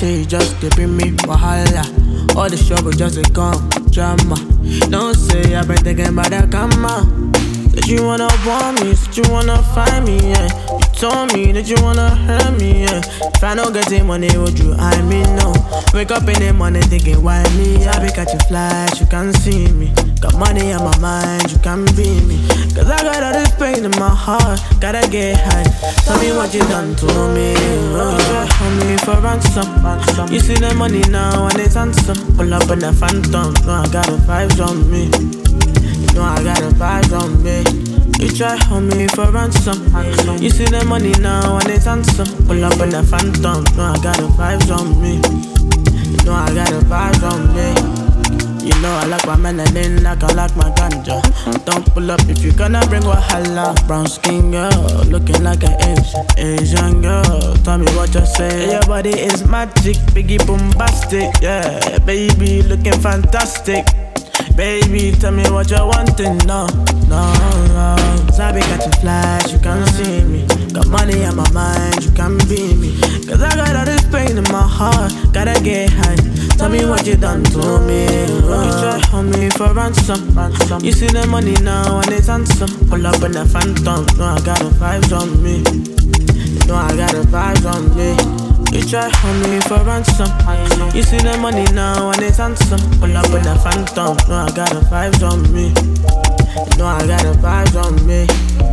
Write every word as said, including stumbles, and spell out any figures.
say you just dey bring me wahala. All the struggle just dey come drama. Don't say I've been thinking about that karma. That you wanna want me, that you wanna find me, yeah. You told me that you wanna hurt me, yeah. If I don't get the money, would you I mean no? Wake up in the morning thinking why me? I be catching flies, you can't see me. Got money on my mind, you can't be me. Cause I got all this pain in my heart, gotta get high. Tell me what you done to me. Oh, you try hold me for ransom. You see the money now and it's handsome. Pull up in the phantom, no I got the vibes on me. You know I got the vibes on me. You try hold me for ransom. You see the money now and it's handsome. Pull up in the phantom, no I got the vibes on me. You know I got the vibes on me. You know I like my melanin like I like my ganja. Don't pull up if you gonna bring wahala. Brown skin girl, looking like an Asian, Asian girl. Tell me what you say. Your body is magic, biggie bombastic, yeah. Baby, looking fantastic. Baby, tell me what you're wanting, no, no, no. Cause I be catching flies, you can't see me. Got money on my mind, you can't be me. Cause I got all this pain in my heart, gotta get high. Tell me what you done to me. You try hold me for ransom. You see the money now and it's handsome. Pull up in the phantom, no I got the vibes on me. No I got the vibes on me. You try hold me for ransom. You see the money now and it's handsome. Pull up in the phantom, no I got the vibes on me. No I got the vibes on me.